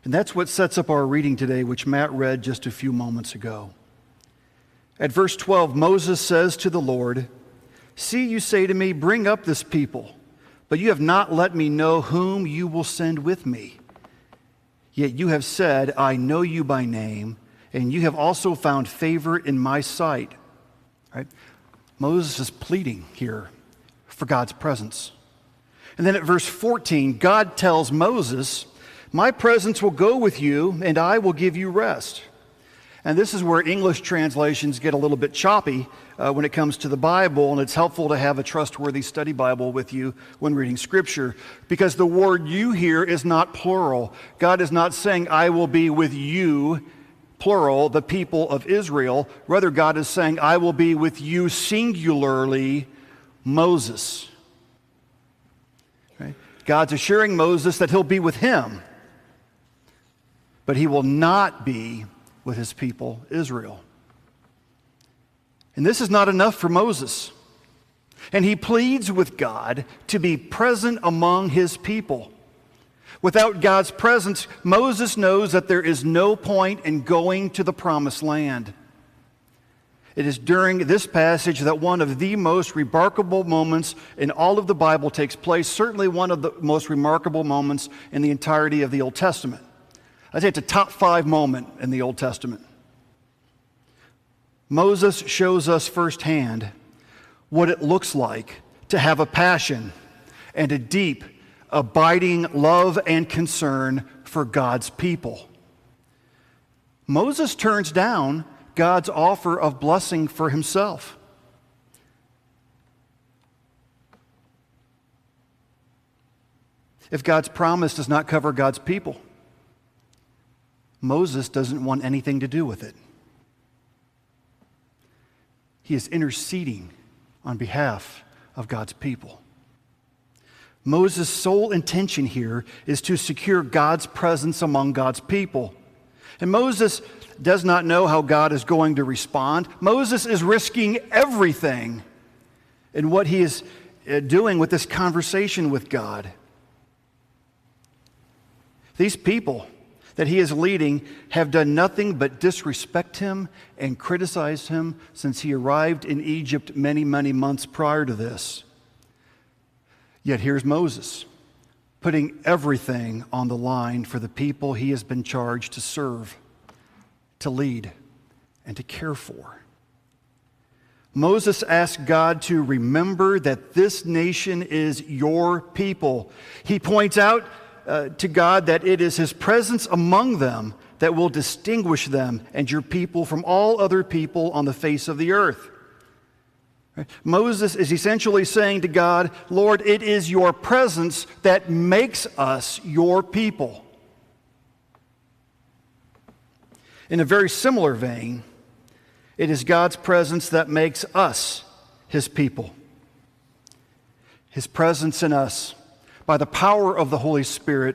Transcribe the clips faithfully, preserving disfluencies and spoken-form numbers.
And that's what sets up our reading today, which Matt read just a few moments ago. At verse twelve, Moses says to the Lord, "See, you say to me, bring up this people, but you have not let me know whom you will send with me. Yet you have said, I know you by name, and you have also found favor in my sight." Right? Moses is pleading here for God's presence. And then at verse fourteen, God tells Moses, "My presence will go with you, and I will give you rest." And this is where English translations get a little bit choppy uh, when it comes to the Bible, and it's helpful to have a trustworthy study Bible with you when reading Scripture, because the word "you" here is not plural. God is not saying, "I will be with you," plural, the people of Israel. Rather, God is saying, "I will be with you," singularly, Moses. Right? God's assuring Moses that he'll be with him, but he will not be with his people, Israel. And this is not enough for Moses. And he pleads with God to be present among his people. Without God's presence, Moses knows that there is no point in going to the promised land. It is during this passage that one of the most remarkable moments in all of the Bible takes place, certainly one of the most remarkable moments in the entirety of the Old Testament. I'd say it's a top five moment in the Old Testament. Moses shows us firsthand what it looks like to have a passion and a deep, abiding love and concern for God's people. Moses turns down God's offer of blessing for himself. If God's promise does not cover God's people, Moses doesn't want anything to do with it. He is interceding on behalf of God's people. Moses' sole intention here is to secure God's presence among God's people. And Moses does not know how God is going to respond. Moses is risking everything in what he is doing with this conversation with God. These people that he is leading have done nothing but disrespect him and criticize him since he arrived in Egypt many, many months prior to this. Yet here's Moses putting everything on the line for the people he has been charged to serve, to lead, and to care for. Moses asked God to remember that this nation is your people. He points out uh, to God that it is his presence among them that will distinguish them and your people from all other people on the face of the earth. Right? Moses is essentially saying to God, Lord, it is your presence that makes us your people. In a very similar vein, it is God's presence that makes us his people. His presence in us, by the power of the Holy Spirit,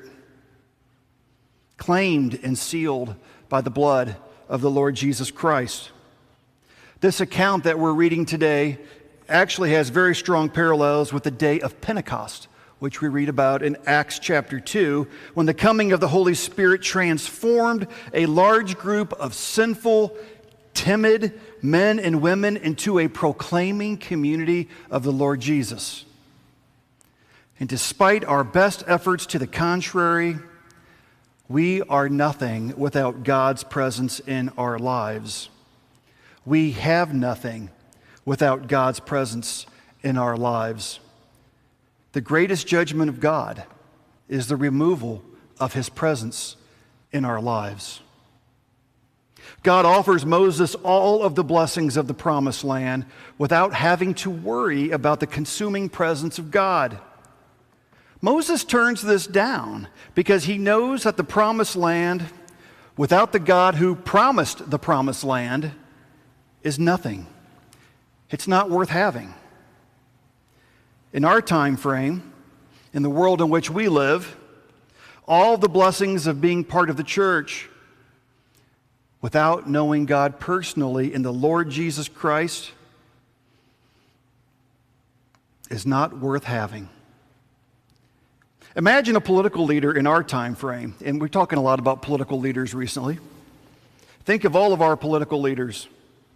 claimed and sealed by the blood of the Lord Jesus Christ. This account that we're reading today actually has very strong parallels with the day of Pentecost, which we read about in Acts chapter two, when the coming of the Holy Spirit transformed a large group of sinful, timid men and women into a proclaiming community of the Lord Jesus. And despite our best efforts to the contrary, we are nothing without God's presence in our lives. We have nothing without God's presence in our lives. The greatest judgment of God is the removal of his presence in our lives. God offers Moses all of the blessings of the promised land without having to worry about the consuming presence of God. Moses turns this down because he knows that the promised land, without the God who promised the promised land, is nothing. It's not worth having. In our time frame, in the world in which we live, all the blessings of being part of the church, without knowing God personally in the Lord Jesus Christ, is not worth having. Imagine a political leader in our time frame, and we're talking a lot about political leaders recently. Think of all of our political leaders.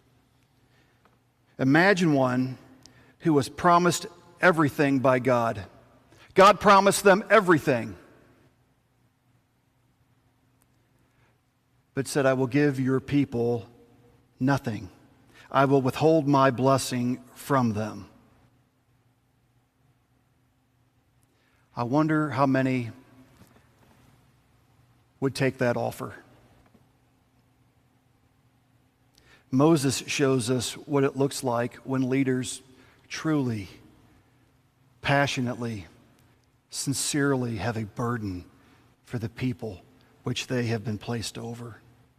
Imagine one who was promised everything by God. God promised them everything, but said, I will give your people nothing. I will withhold my blessing from them. I wonder how many would take that offer. Moses shows us what it looks like when leaders truly, passionately, sincerely have a burden for the people which they have been placed over.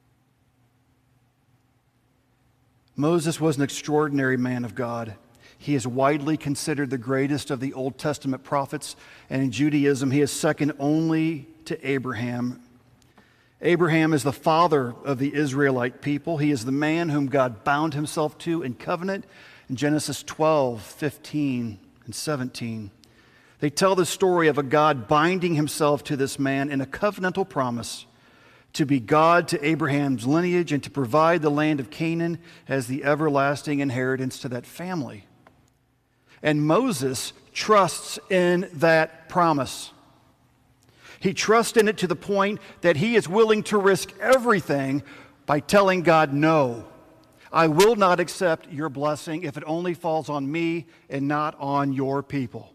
Moses was an extraordinary man of God. He is widely considered the greatest of the Old Testament prophets, and in Judaism, he is second only to Abraham. Abraham is the father of the Israelite people. He is the man whom God bound himself to in covenant in Genesis twelve, fifteen, and seventeen. They tell the story of a God binding himself to this man in a covenantal promise to be God to Abraham's lineage and to provide the land of Canaan as the everlasting inheritance to that family. And Moses trusts in that promise. He trusts in it to the point that he is willing to risk everything by telling God, no, I will not accept your blessing if it only falls on me and not on your people.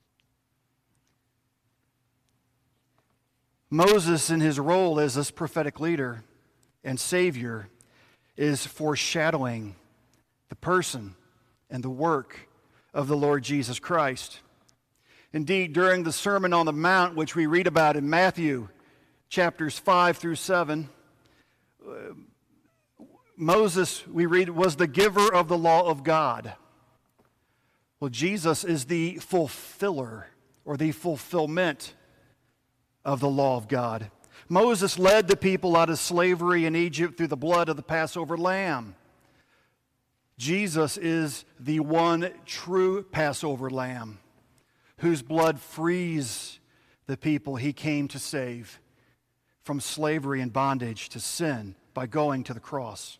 Moses, in his role as this prophetic leader and Savior, is foreshadowing the person and the work of the Lord Jesus Christ. Indeed, during the Sermon on the Mount, which we read about in Matthew chapters five through seven, uh, Moses, we read, was the giver of the law of God. Well, Jesus is the fulfiller or the fulfillment of the law of God. Moses led the people out of slavery in Egypt through the blood of the Passover lamb. Jesus is the one true Passover lamb whose blood frees the people he came to save from slavery and bondage to sin by going to the cross.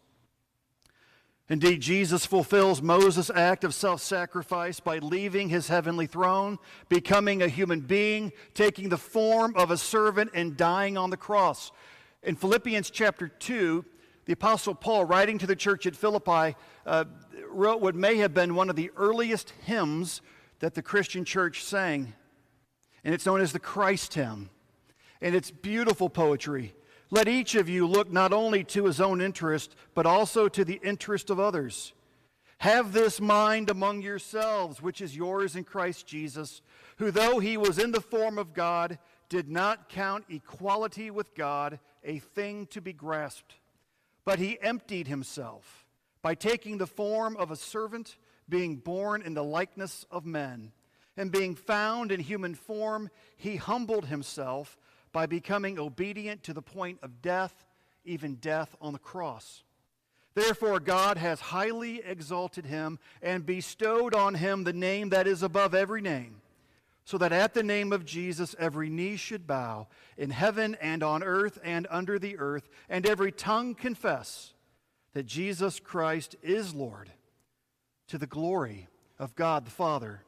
Indeed, Jesus fulfills Moses' act of self-sacrifice by leaving his heavenly throne, becoming a human being, taking the form of a servant, and dying on the cross. In Philippians chapter two, the Apostle Paul, writing to the church at Philippi, uh, wrote what may have been one of the earliest hymns that the Christian church sang. And it's known as the Christ hymn. And it's beautiful poetry. Let each of you look not only to his own interest, but also to the interest of others. Have this mind among yourselves, which is yours in Christ Jesus, who though he was in the form of God, did not count equality with God a thing to be grasped, but he emptied himself by taking the form of a servant, being born in the likeness of men. And being found in human form, he humbled himself by becoming obedient to the point of death, even death on the cross. Therefore, God has highly exalted him and bestowed on him the name that is above every name, so that at the name of Jesus every knee should bow in heaven and on earth and under the earth, and every tongue confess that Jesus Christ is Lord, to the glory of God the Father.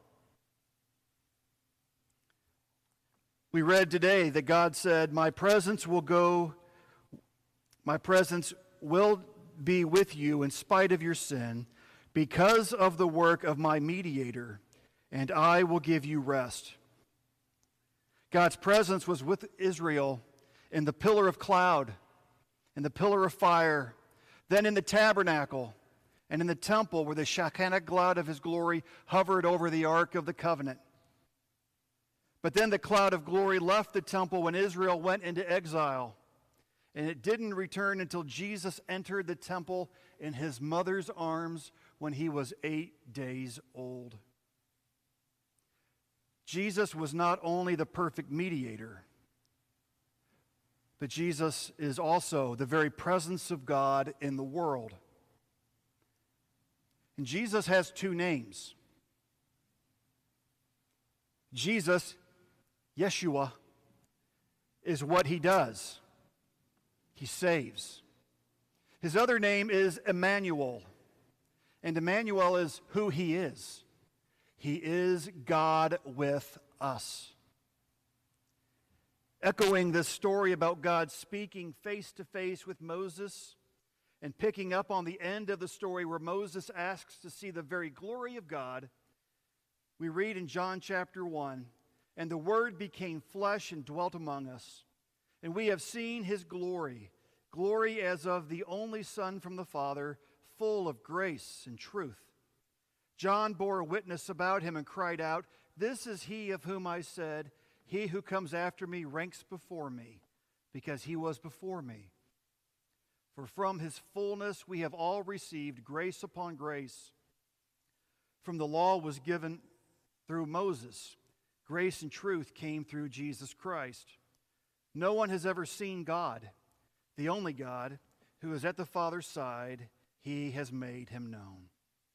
We read today that God said, my presence will go, my presence will be with you in spite of your sin, because of the work of my mediator, and I will give you rest. God's presence was with Israel in the pillar of cloud, in the pillar of fire, then in the tabernacle, and in the temple where the Shekinah cloud of his glory hovered over the Ark of the Covenant. But then the cloud of glory left the temple when Israel went into exile. And it didn't return until Jesus entered the temple in his mother's arms when he was eight days old. Jesus was not only the perfect mediator, but Jesus is also the very presence of God in the world. And Jesus has two names. Jesus Yeshua, is what he does. He saves. His other name is Emmanuel. And Emmanuel is who he is. He is God with us. Echoing this story about God speaking face to face with Moses and picking up on the end of the story where Moses asks to see the very glory of God, we read in John chapter one, "And the Word became flesh and dwelt among us, and we have seen his glory, glory as of the only Son from the Father, full of grace and truth. John bore witness about him and cried out, 'This is he of whom I said, he who comes after me ranks before me, because he was before me.' For from his fullness we have all received grace upon grace. From the law was given through Moses. Grace and truth came through Jesus Christ. No one has ever seen God, the only God, who is at the Father's side. He has made him known."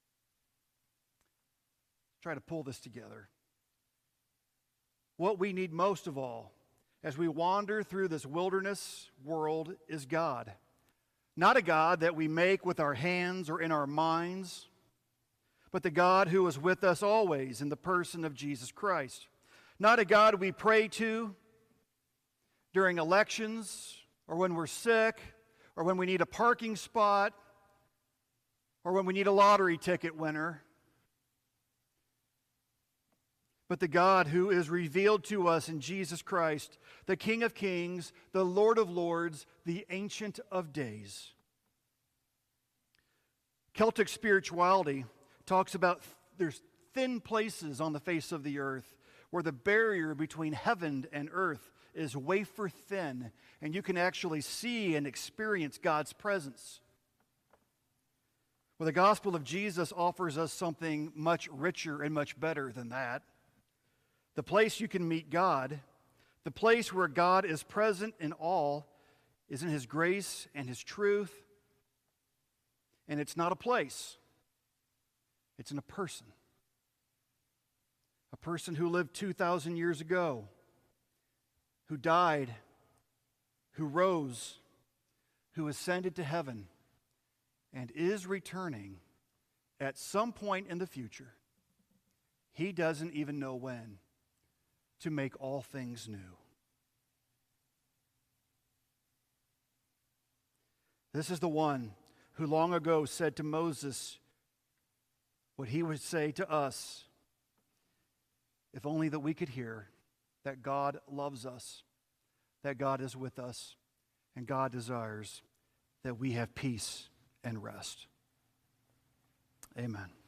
Try to pull this together. What we need most of all as we wander through this wilderness world is God. Not a God that we make with our hands or in our minds, but the God who is with us always in the person of Jesus Christ. Not a God we pray to during elections or when we're sick or when we need a parking spot or when we need a lottery ticket winner, but the God who is revealed to us in Jesus Christ, the King of Kings, the Lord of Lords, the Ancient of Days. Celtic spirituality talks about th- there's thin places on the face of the earth where the barrier between heaven and earth is wafer thin, and you can actually see and experience God's presence. Well, the gospel of Jesus offers us something much richer and much better than that. The place you can meet God, the place where God is present in all, is in his grace and his truth. And it's not a place. It's in a person. A person who lived two thousand years ago, who died, who rose, who ascended to heaven, and is returning at some point in the future. He doesn't even know when, to make all things new. This is the one who long ago said to Moses what he would say to us, if only that we could hear that God loves us, that God is with us, and God desires that we have peace and rest. Amen.